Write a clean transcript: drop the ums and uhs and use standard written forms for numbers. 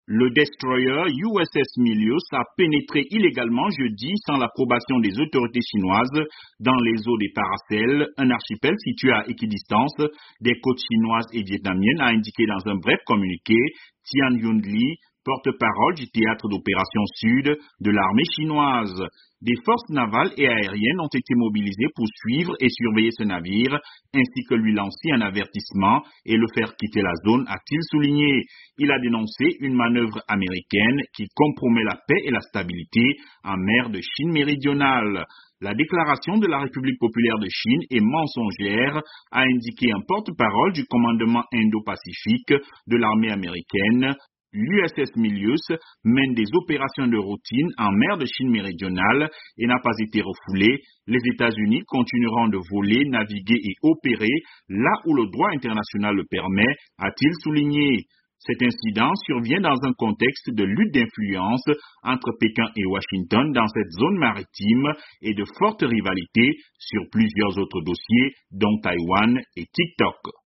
Le destroyer USS Milius a pénétré illégalement jeudi sans l'approbation des autorités chinoises dans les eaux des Paracels, un archipel situé à équidistance des côtes chinoises et vietnamiennes, a indiqué dans un bref communiqué Tian Yun-li, porte-parole du théâtre d'opération sud de l'armée chinoise. Des forces navales et aériennes ont été mobilisées pour suivre et surveiller ce navire, ainsi que lui lancer un avertissement et le faire quitter la zone, a-t-il souligné. Il a dénoncé une manœuvre américaine qui compromet la paix et la stabilité en mer de Chine méridionale. La déclaration de la République populaire de Chine est mensongère, a indiqué un porte-parole du commandement Indo-Pacifique de l'armée américaine. L'USS Milius mène des opérations de routine en mer de Chine méridionale et n'a pas été refoulé. Les États-Unis continueront de voler, naviguer et opérer là où le droit international le permet, a-t-il souligné. Cet incident survient dans un contexte de lutte d'influence entre Pékin et Washington dans cette zone maritime et de fortes rivalités sur plusieurs autres dossiers, dont Taïwan et TikTok.